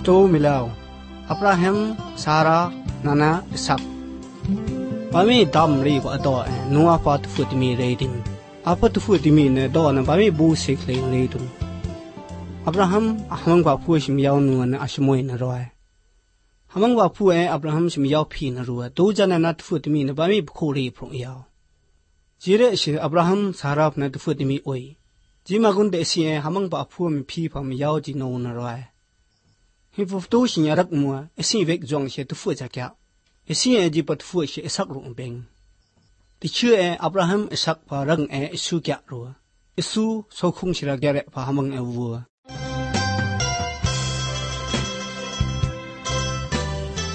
โตมิลาวอับราฮัมซารานานาอิสักปามีดำรีกว่าตัวนัวปาตุฟุติมีเรดิมอาปาตุฟุติมีเนี่ยดอนปามีบูสิกเลยเรดุมอับราฮัมฮัมกว่าผู้ชิมยาวนัวนะอาชมวยนรอยฮัมกว่าผู้อับราฮัมชิมยาวพีนรัวตูจันนัตุฟุติมีเนี่ยปามีบุคลีพรงยาวจีเรชอับราฮัมซาราฟนัตุฟุติมีโอยจีมากุนเดซีฮัมกว่าผู้มีพีพามยาวจีโนนรอยฮิฟุตูชิญรักมัวเอซิเวกจงเชตุฟุจักยาเอซิเอจีปัตฟุเชเอสักลุงเบงที่ชื่ออับราฮัมเอสักพารังเอสุกยารัวเอสุโซคุงชิระแกเรพาฮัมงเอวัว